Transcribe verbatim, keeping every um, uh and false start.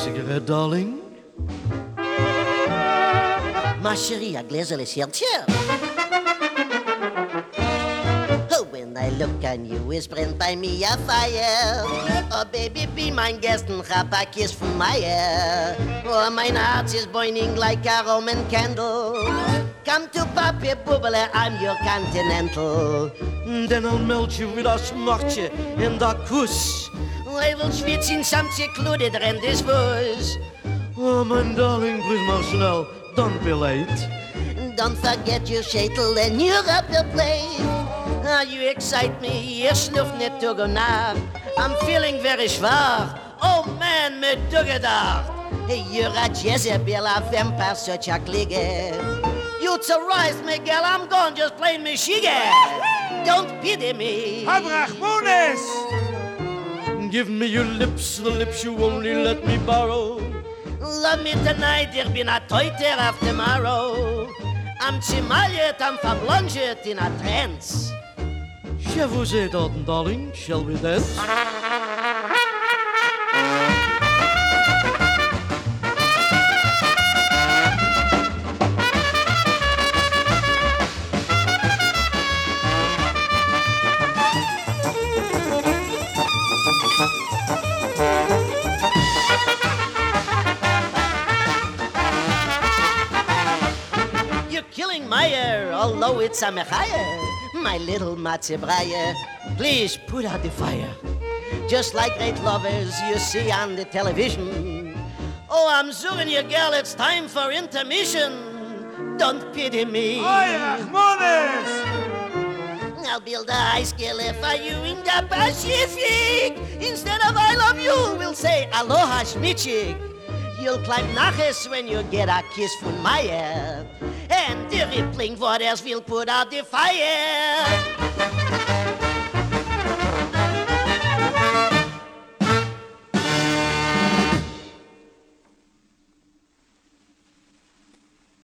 cigarette, darling? Ma chérie, a gläserle Herzchen. Oh, when I look on you, is brennt bei mir a fire. Oh, baby, be mein guest and hab a kiss from my air. Oh, mein heart is burning like a Roman candle. Come to Papi Bubble, I'm your continental. Then I'll melt you with a smartje in the kuss. I will schwitzen samt secluded rendes bus. Oh, mein darling, please maar snel, don't be late. Don't forget your schätel and you're up the plate. Ah, you excite me, ihr schluft nicht zu nach. I'm feeling very schwach. Oh man, me dugedacht. Hey, you're a Jezebel, a vampire, such a clique. You surprised me, girl, I'm gone, just plain me shiggy. Don't pity me. Abrachmones! Give me your lips, the lips you only let me borrow. Love me tonight, ich bin a teuter of tomorrow. I'm chimalet, I'm verblonget in a trance. Shall we say that, darling? Shall we dance? Although it's a mechaya, my little matzebraya, please put out the fire. Just like great lovers you see on the television. Oh, I'm suing you, girl, it's time for intermission. Don't pity me. Oy, Rachmanes! I'll build a high scale for you in the Pacific. Instead of I love you, we'll say aloha schmitchik. You'll climb Naches when you get a kiss from Maya. And the rippling waters will put out the fire.